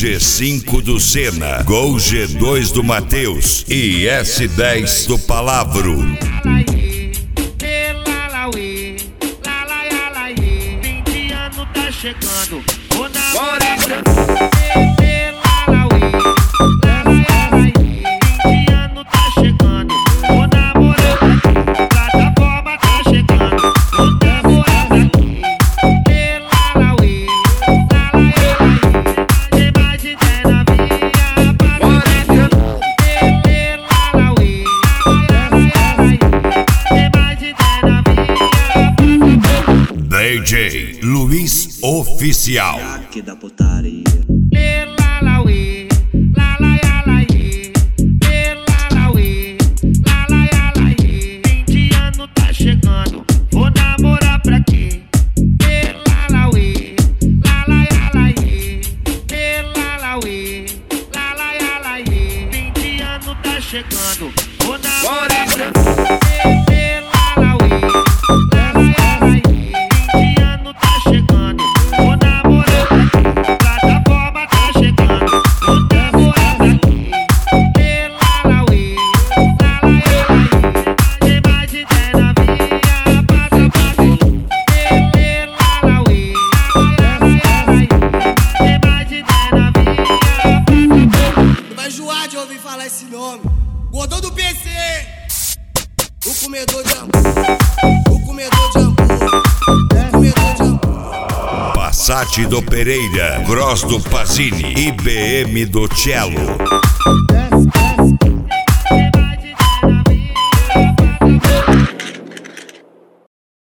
G5 do Senna, Gol G2 do Matheus e S10 do Palavro. 20 anos tá chegando, vou namorar. 20 anos tá chegando, vou namorar. Plataforma tá chegando, vou namorar. Tem mais de 10 na via, tem mais de 10 na via. DJ Luiz Oficial. Que da putaria. 20 anos tá chegando, vou namorar pra quê? 20 anos tá chegando, vou namorar pra quê? 20 anos tá chegando, vou namorar pra quê? Plataforma tá chegando, vou namorar pra quê? Tem mais de 10 na via, passa pra mim. Tem mais de 10 na via. Vai enjoar de ouvir falar esse nome. Gordão do PC, o comedor de hambúrguer, o comedor de hambúrguer, o comedor de hambúrguer. Passat do Pereira, Cross do Pazini e BM do Cello.